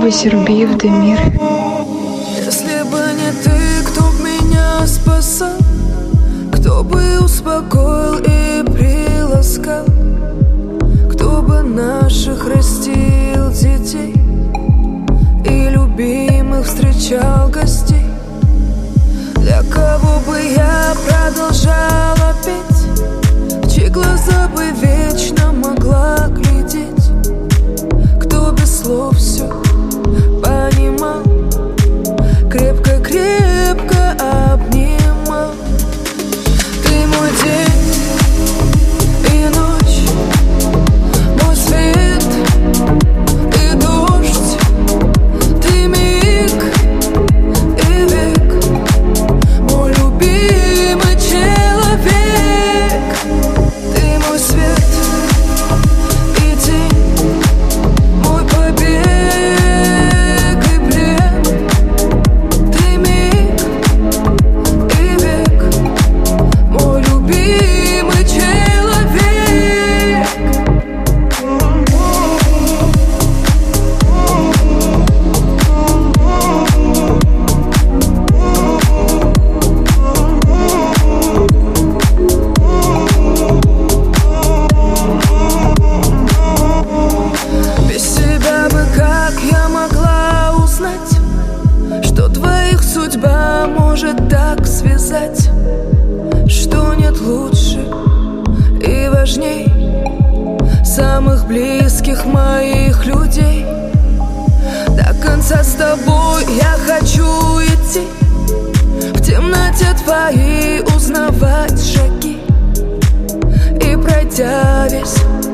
Сербиев Демир. Если бы не ты, кто б меня спасал, кто бы успокоил и приласкал, кто бы наших растил детей и любимых встречал гостей, для кого бы я продолжала петь, в чьи глаза бы вечно могла глядеть, кто без слов все понимал, крепко-крепко обнимал. Ты мой день и ночь, мой свет и дождь, ты миг и век, мой любимый человек. Ты мой свет и день, мой побег и плен, ты миг и век, мой любимый человек. Без тебя бы как я могла узнать, что двоих судьба может так связать, что нет лучше и важней самых близких моих людей. До конца с тобой я хочу идти, в темноте твоей узнавать шаги, и пройдя весь